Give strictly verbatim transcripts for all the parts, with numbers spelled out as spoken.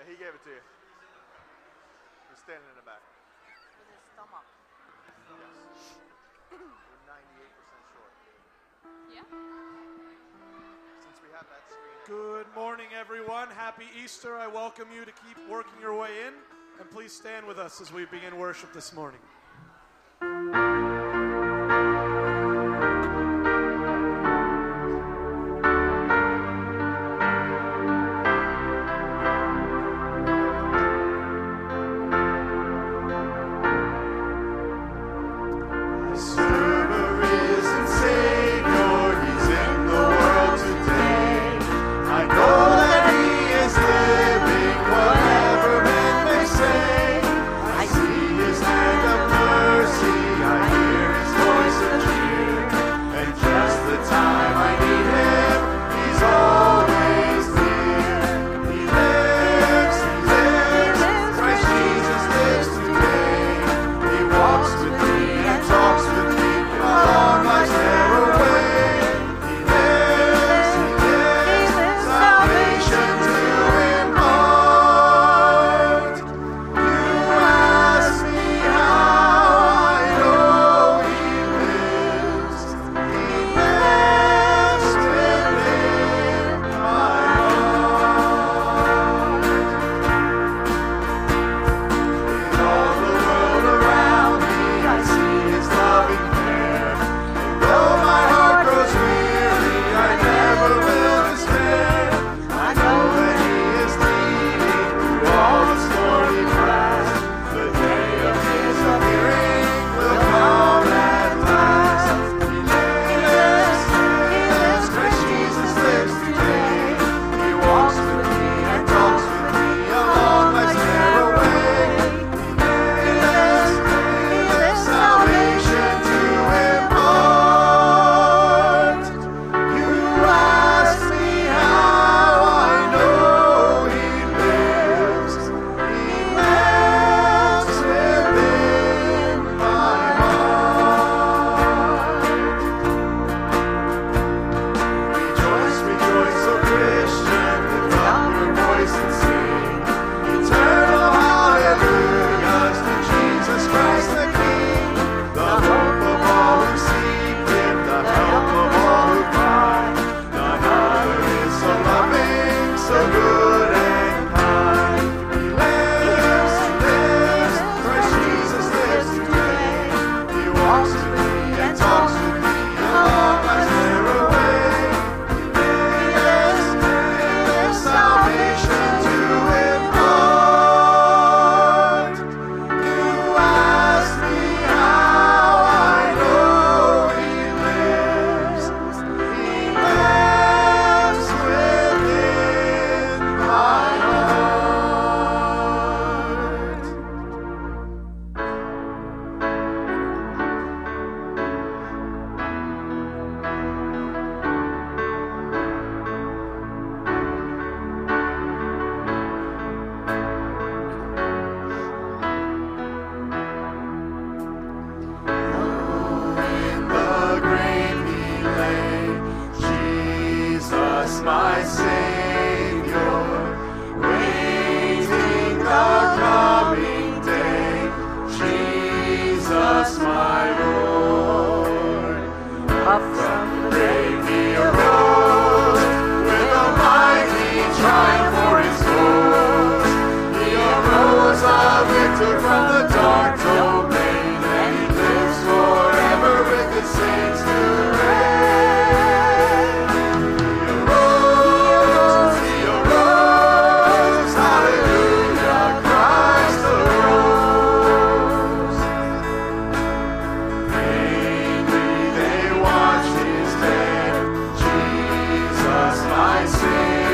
Yeah, he gave it to you. He's standing in the back. With his stomach. Yes. We're ninety-eight percent short. Yeah. Since we have that screen. Good morning, everyone. Happy Easter. I welcome you to keep working your way in. And please stand with us as we begin worship this morning.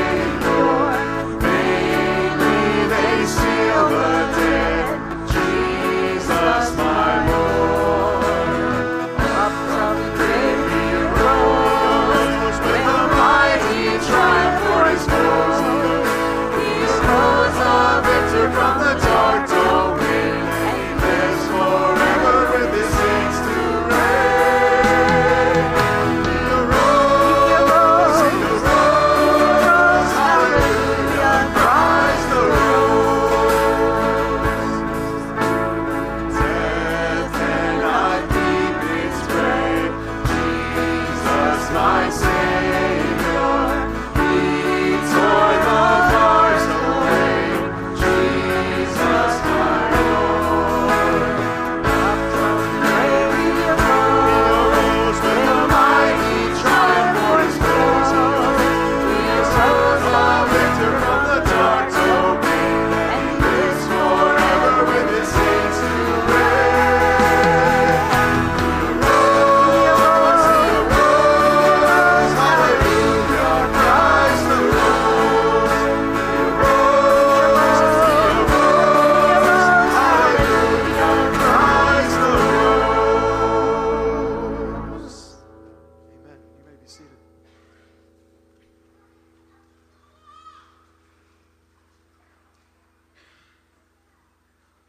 Jesus.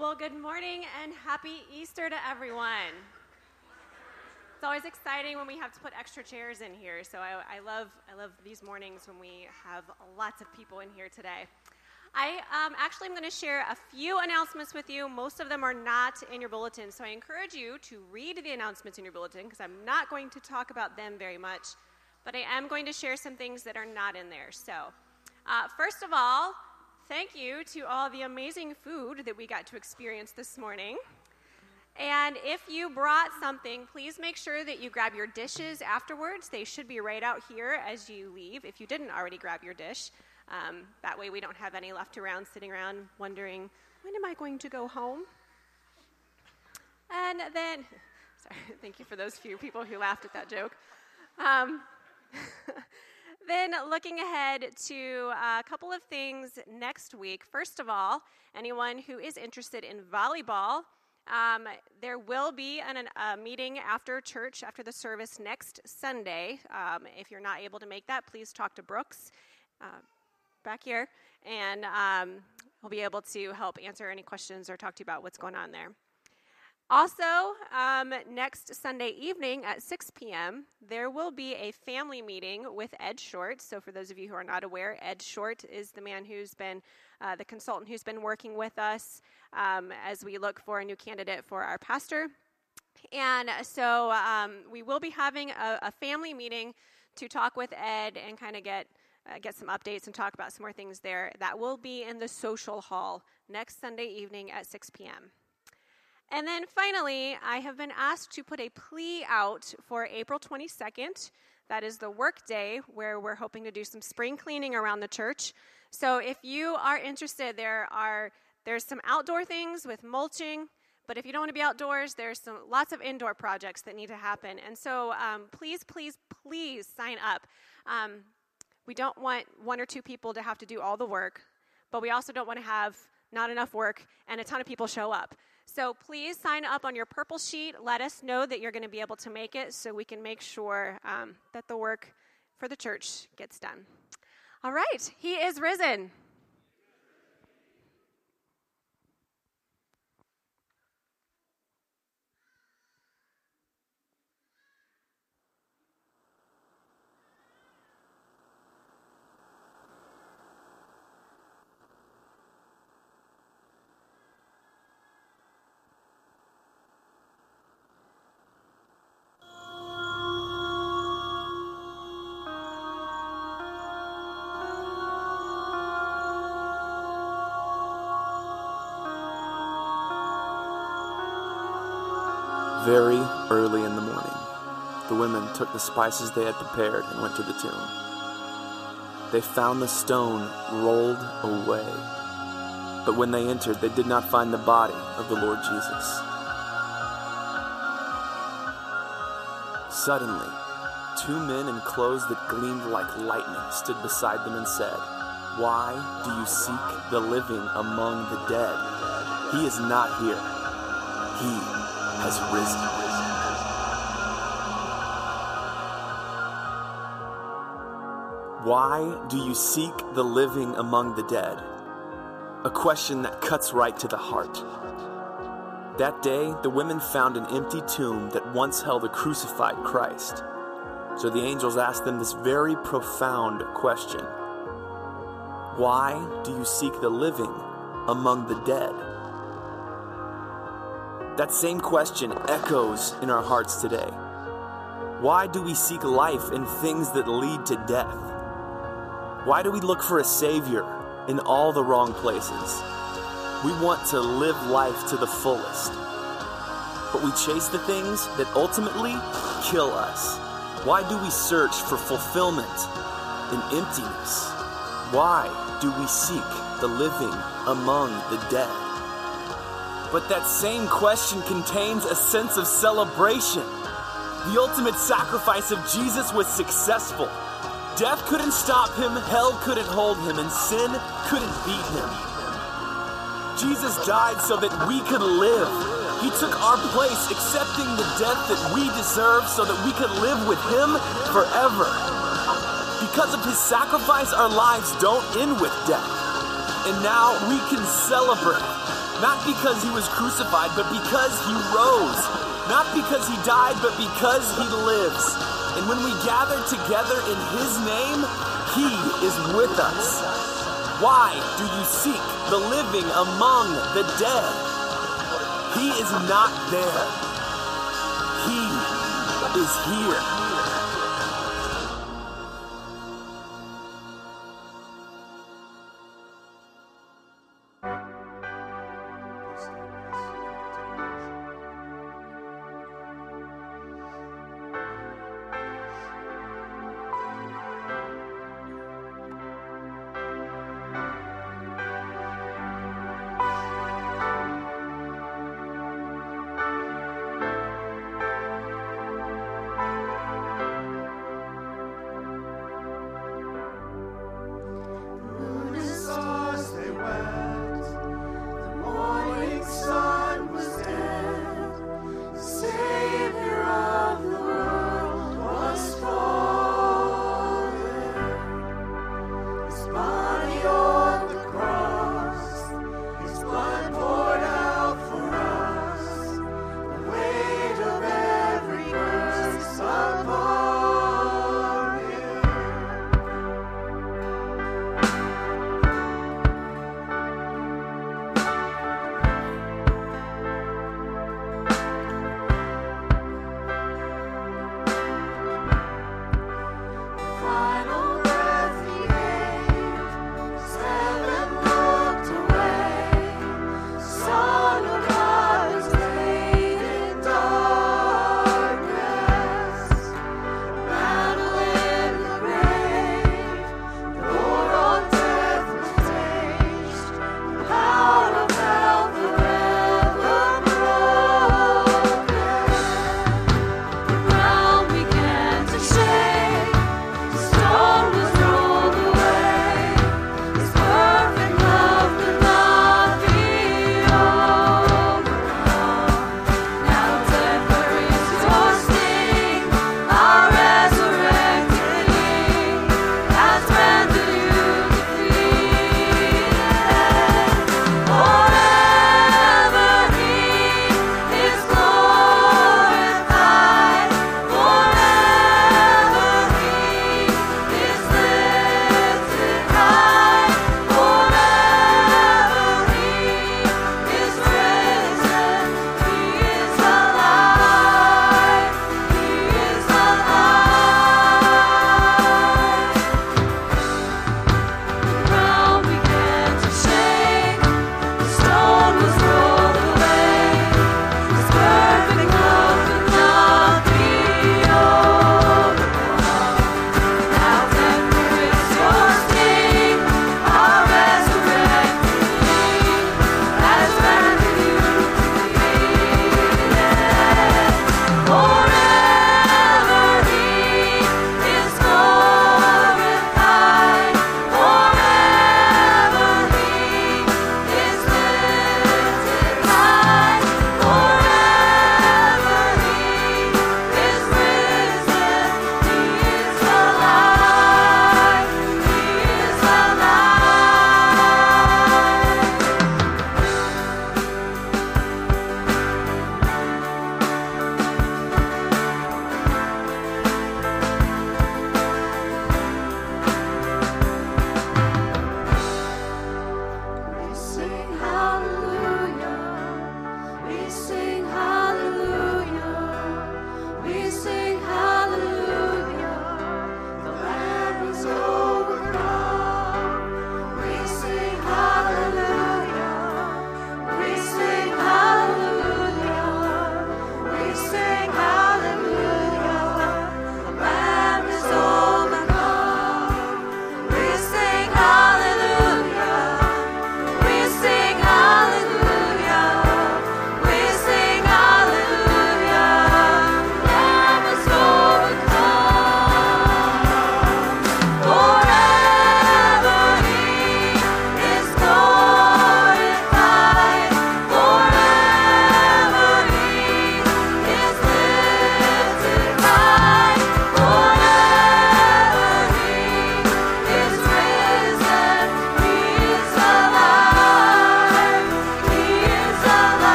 Well, good morning and happy Easter to everyone. It's always exciting when we have to put extra chairs in here, so I, I love I love these mornings when we have lots of people in here today. I um, actually am going to share a few announcements with you. Most of them are not in your bulletin, so I encourage you to read the announcements in your bulletin because I'm not going to talk about them very much, but I am going to share some things that are not in there. So, uh, first of all, thank you to all the amazing food that we got to experience this morning. And if you brought something, please make sure that you grab your dishes afterwards. They should be right out here as you leave if you didn't already grab your dish. Um, that way we don't have any left around sitting around wondering, when am I going to go home? And then, sorry, thank you for those few people who laughed at that joke. Um, then looking ahead to a couple of things next week. First of all, anyone who is interested in volleyball, um, there will be an, a meeting after church, after the service next Sunday. Um, if you're not able to make that, please talk to Brooks. Uh, back here, and um, we'll be able to help answer any questions or talk to you about what's going on there. Also, um, next Sunday evening at six p.m., there will be a family meeting with Ed Short. So for those of you who are not aware, Ed Short is the man who's been, uh, the consultant who's been working with us um, as we look for a new candidate for our pastor. And so um, we will be having a, a family meeting to talk with Ed and kind of get Uh, get some updates and talk about some more things there. That will be in the social hall next Sunday evening at six p.m. And then finally, I have been asked to put a plea out for April twenty-second. That is the work day where we're hoping to do some spring cleaning around the church. So if you are interested, there are there's some outdoor things with mulching, but if you don't want to be outdoors, there's some lots of indoor projects that need to happen. And so um, please, please, please sign up. Um, We don't want one or two people to have to do all the work, but we also don't want to have not enough work and a ton of people show up. So please sign up on your purple sheet. Let us know that you're going to be able to make it so we can make sure um, that the work for the church gets done. All right, he is risen. Very early in the morning, the women took the spices they had prepared and went to the tomb. They found the stone rolled away, but when they entered, they did not find the body of the Lord Jesus. Suddenly, two men in clothes that gleamed like lightning stood beside them and said, "Why do you seek the living among the dead? He is not here. He has risen." Why do you seek the living among the dead? A question that cuts right to the heart. That day, the women found an empty tomb that once held a crucified Christ. So the angels asked them this very profound question. Why do you seek the living among the dead? That same question echoes in our hearts today. Why do we seek life in things that lead to death? Why do we look for a Savior in all the wrong places? We want to live life to the fullest, but we chase the things that ultimately kill us. Why do we search for fulfillment in emptiness? Why do we seek the living among the dead? But that same question contains a sense of celebration. The ultimate sacrifice of Jesus was successful. Death couldn't stop him, hell couldn't hold him, and sin couldn't beat him. Jesus died so that we could live. He took our place, accepting the death that we deserve so that we could live with him forever. Because of his sacrifice, our lives don't end with death. And now we can celebrate. Not because he was crucified, but because he rose. Not because he died, but because he lives. And when we gather together in his name, he is with us. Why do you seek the living among the dead? He is not there. He is here.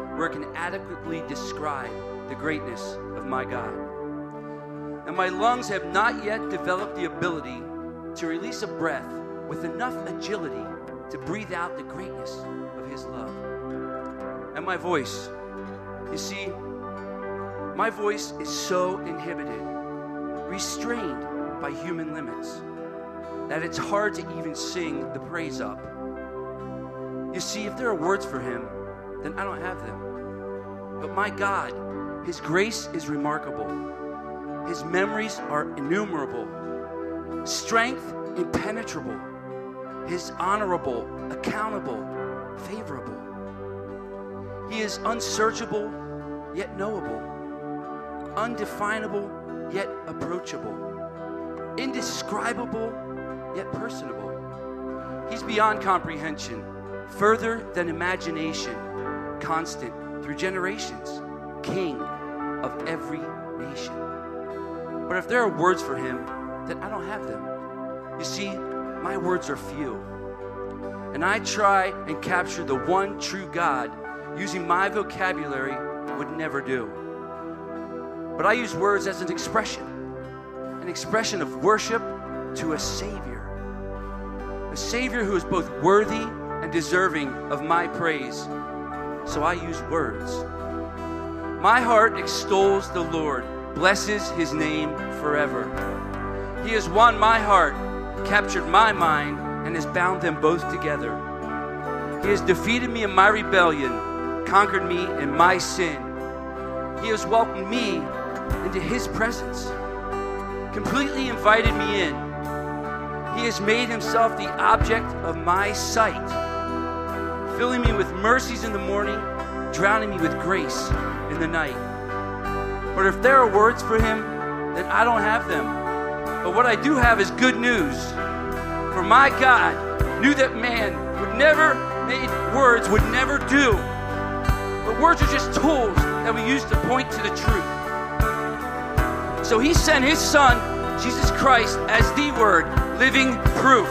where it can adequately describe the greatness of my God. And my lungs have not yet developed the ability to release a breath with enough agility to breathe out the greatness of his love. And my voice, you see, my voice is so inhibited, restrained by human limits, that it's hard to even sing the praise up. You see, if there are words for him, then I don't have them. But my God, his grace is remarkable. His memories are innumerable. Strength impenetrable. His honorable, accountable, favorable. He is unsearchable, yet knowable. Undefinable, yet approachable. Indescribable, yet personable. He's beyond comprehension, further than imagination, constant through generations, king of every nation. But if there are words for him, then I don't have them. You see, my words are few. And I try and capture the one true God using my vocabulary would never do. But I use words as an expression, an expression of worship to a Savior. A Savior who is both worthy and deserving of my praise. So I use words. My heart extols the Lord, blesses his name forever. He has won my heart, captured my mind, and has bound them both together. He has defeated me in my rebellion, conquered me in my sin. He has welcomed me into his presence, completely invited me in. He has made himself the object of my sight, filling me with mercies in the morning, drowning me with grace in the night. But if there are words for him, then I don't have them. But what I do have is good news. For my God knew that man would never make words, would never do. But words are just tools that we use to point to the truth. So he sent his son, Jesus Christ, as the Word, living proof.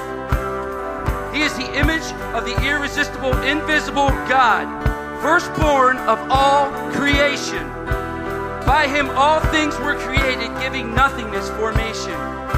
He is the image of the irresistible, invisible God, firstborn of all creation. By him all things were created, giving nothingness formation.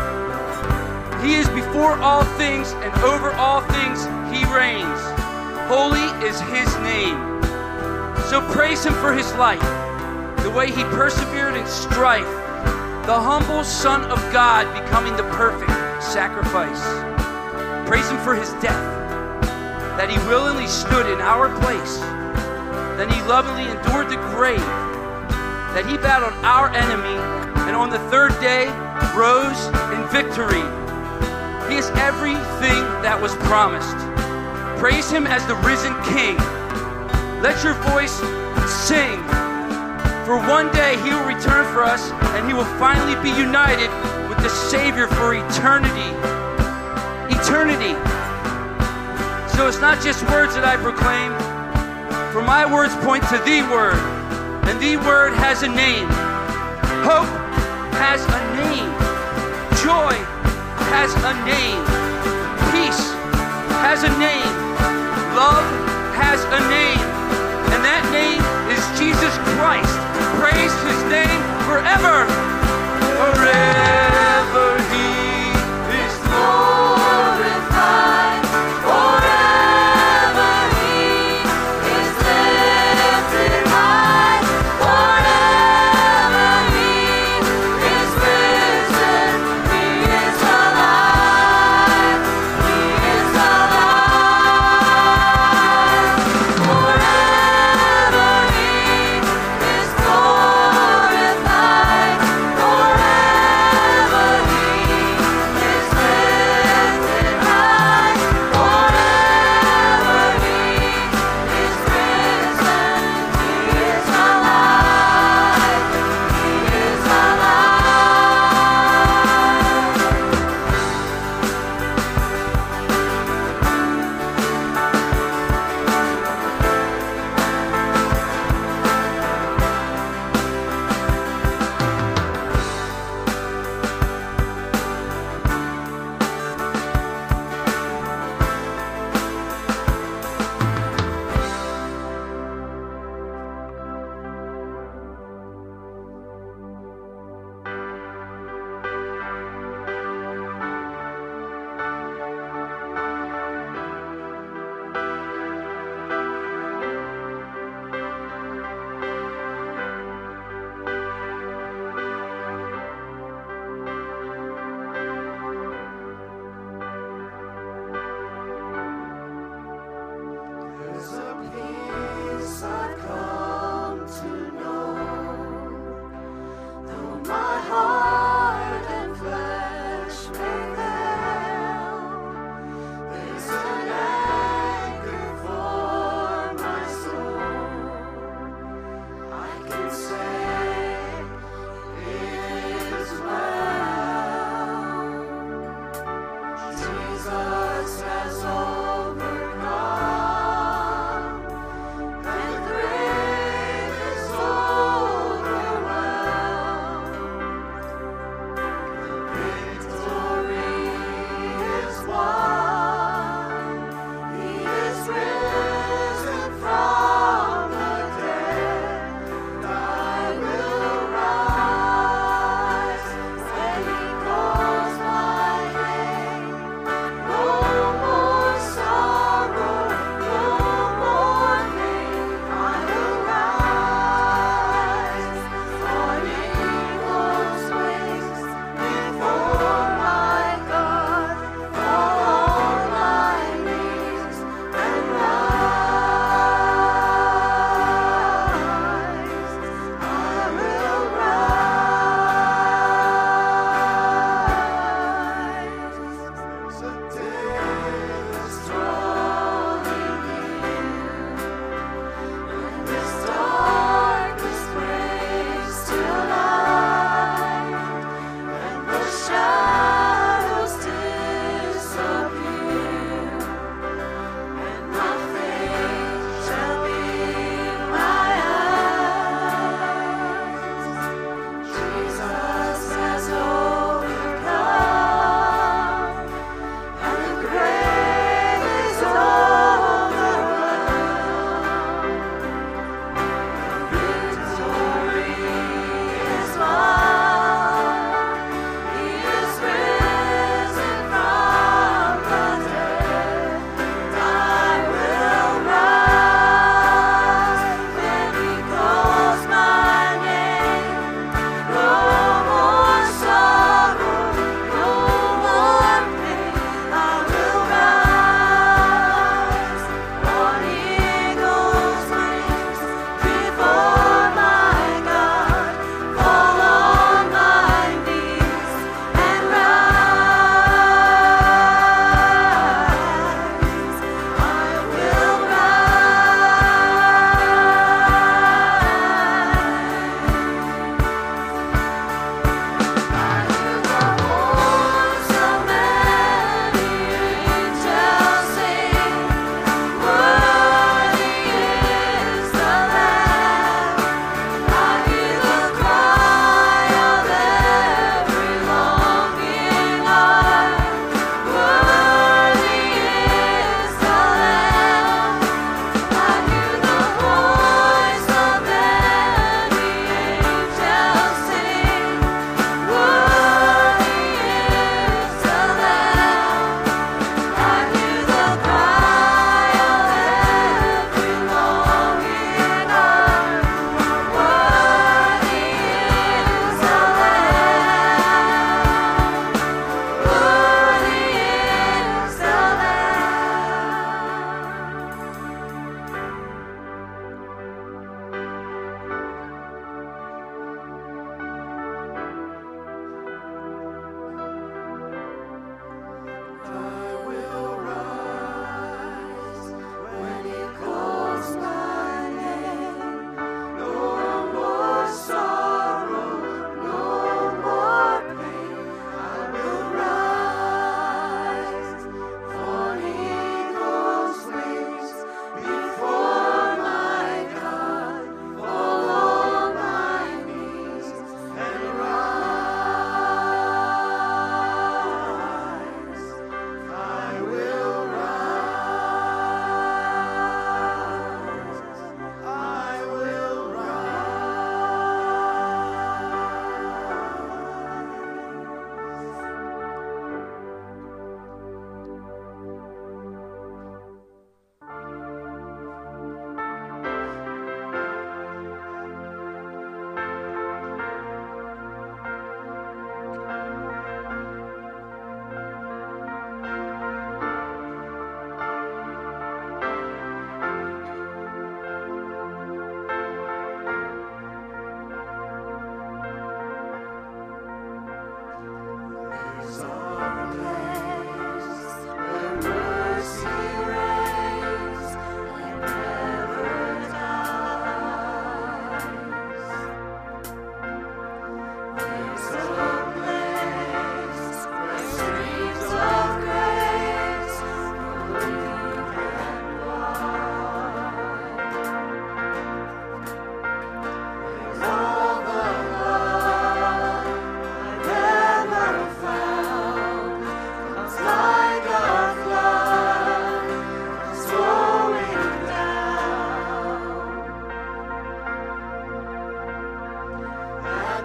He is before all things, and over all things he reigns. Holy is his name. So praise him for his life, the way he persevered in strife, the humble Son of God becoming the perfect sacrifice. Praise him for his death, that he willingly stood in our place, that he lovingly endured the grave, that he battled our enemy, and on the third day rose in victory. He is everything that was promised. Praise him as the risen King. Let your voice sing. For one day he will return for us, and he will finally be united with the Savior for eternity. Eternity. So it's not just words that I proclaim, for my words point to the Word, and the Word has a name. Hope has a name. Joy has a name. Peace has a name. Love has a name. And that name is Jesus Christ. Praise his name forever. Forever he is glorified. Forever he is lifted high. Forever he is risen. He is alive. He is alive. Forever he is glorified.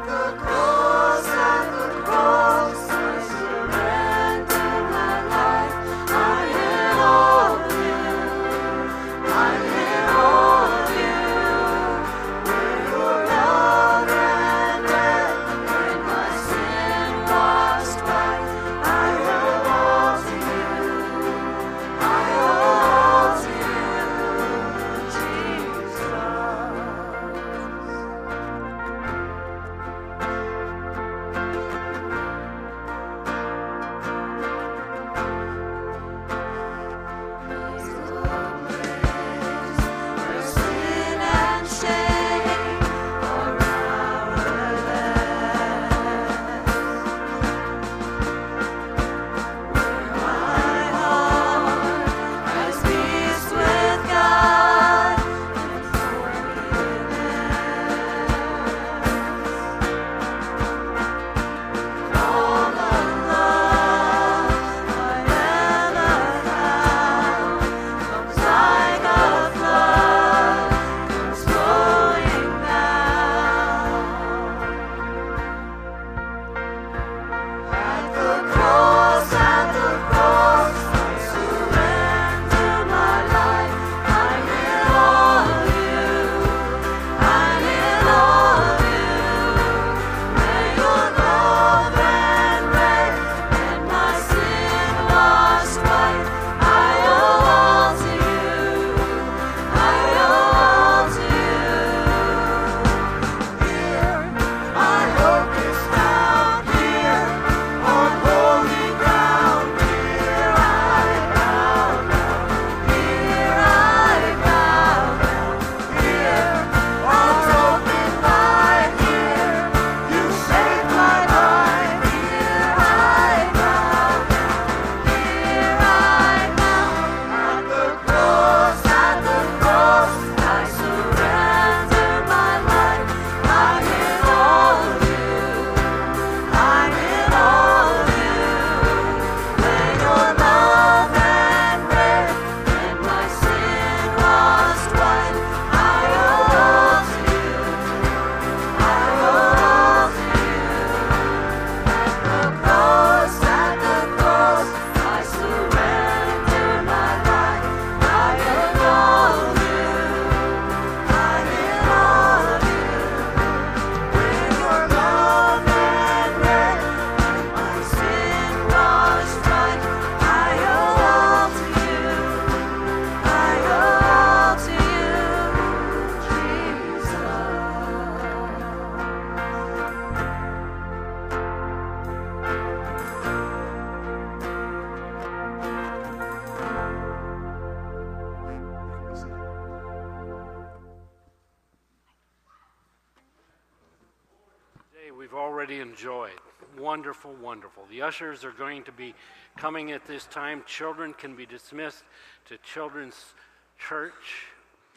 Already enjoyed. Wonderful, wonderful. The ushers are going to be coming at this time. Children can be dismissed to Children's Church.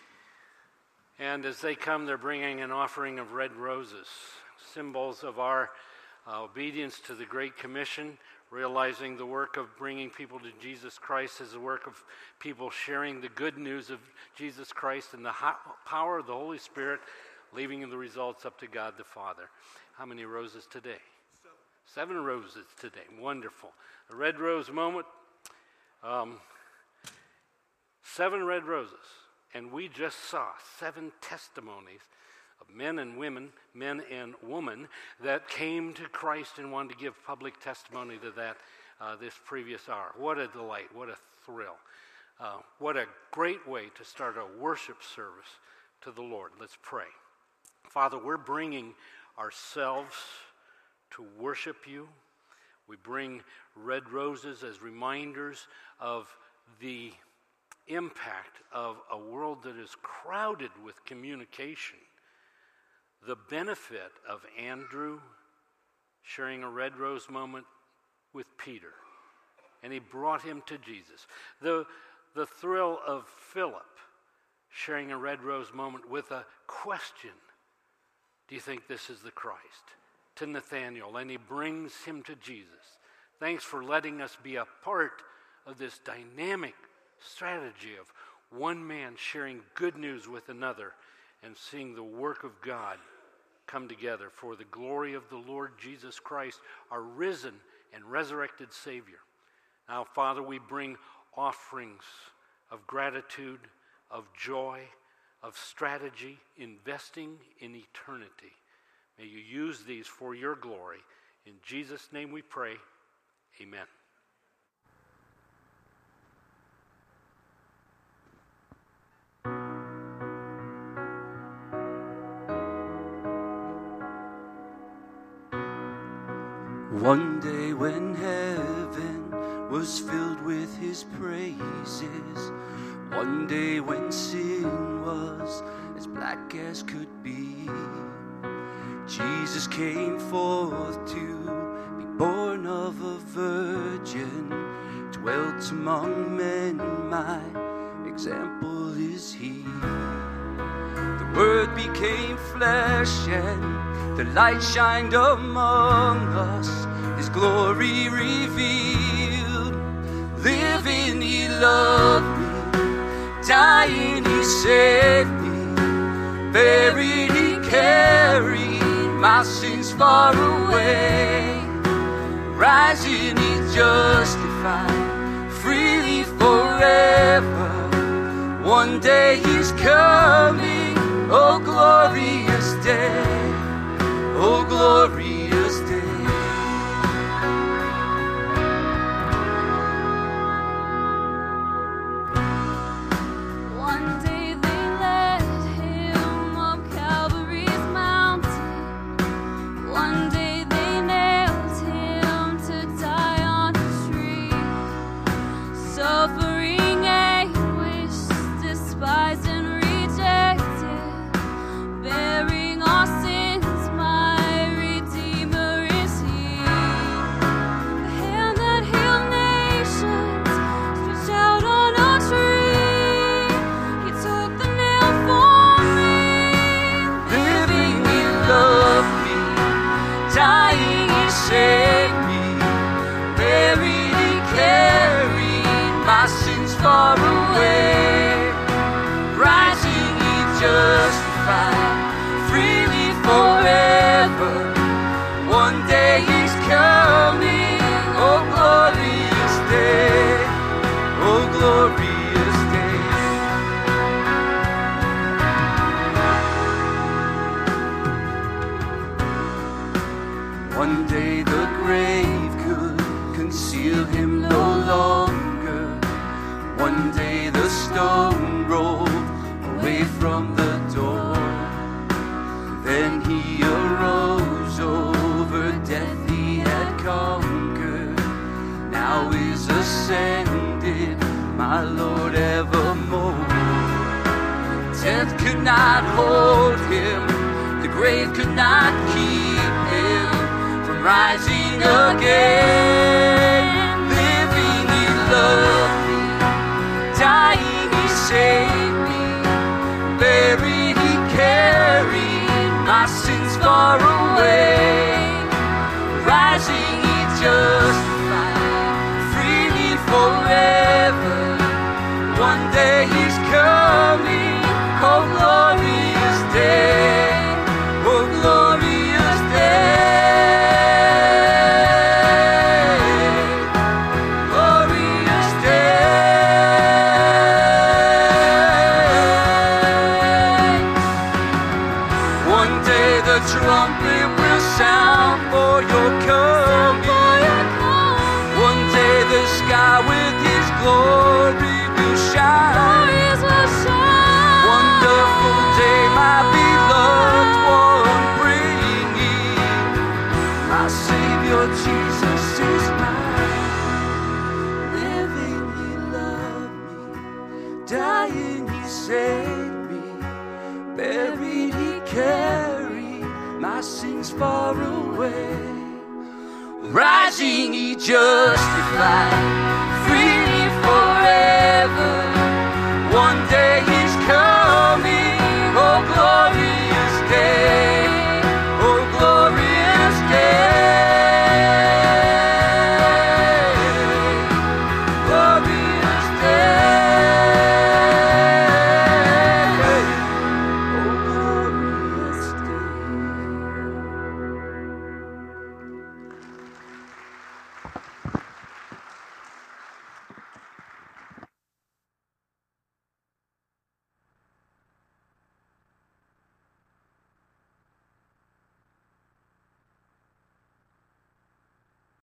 And as they come, they're bringing an offering of red roses, symbols of our uh, obedience to the Great Commission, realizing the work of bringing people to Jesus Christ is the work of people sharing the good news of Jesus Christ and the ho- power of the Holy Spirit, leaving the results up to God the Father. How many roses today? Seven. Seven roses today. Wonderful. A red rose moment. Um, seven red roses. And we just saw seven testimonies of men and women, men and women, that came to Christ and wanted to give public testimony to that uh, this previous hour. What a delight. What a thrill. Uh, what a great way to start a worship service to the Lord. Let's pray. Father, we're bringing ourselves to worship you. We bring red roses as reminders of the impact of a world that is crowded with communication. The benefit of Andrew sharing a red rose moment with Peter, and he brought him to Jesus. The, the thrill of Philip sharing a red rose moment with a question. Do you think this is the Christ? To Nathanael, and he brings him to Jesus. Thanks for letting us be a part of this dynamic strategy of one man sharing good news with another and seeing the work of God come together for the glory of the Lord Jesus Christ, our risen and resurrected Savior. Now, Father, we bring offerings of gratitude, of joy, of strategy, investing in eternity. May you use these for your glory. In Jesus' name we pray, amen. One day when heaven was filled with his praises, one day when sin was as black as could be, Jesus came forth to be born of a virgin, dwelt among men, my example is he. The Word became flesh and the light shined among us, his glory revealed. Living he loved me, dying he saved me, buried he carried my sins far away, rising he justified freely forever. One day he's coming, oh glorious day, oh glorious day. One day they led him up Calvary's mountain. One day they nailed him to die on a tree. Suffering, anguish, despised and rejected, bearing our sins, my Redeemer is he. The hand that healed nations stretched out on a tree. He took the nail for me. Living he loved me, dying he saved me, buried he carried my sins far away, rising he justified freely forever. One day he's coming, oh glorious day, oh glorious day. One day the grave could conceal him no longer. One day the stone rolled away from the door. Then he arose, over death he had conquered. Now is ascended, my Lord evermore. Death could not hold him, the grave could not keep him from rising again. Living he loved me, dying he saved me, buried he carried my sins far away, rising he justified freely forever. One day he's coming, oh glorious day, oh glorious day, glorious day. One day the trumpet will sound for your coming. One day the sky with his glory will shine. Wonderful day, my beloved one, bringing my Savior Jesus is mine. Living he loved me, dying he saved me, buried he carried my sins far away, rising he justified freely forever. One day he's coming,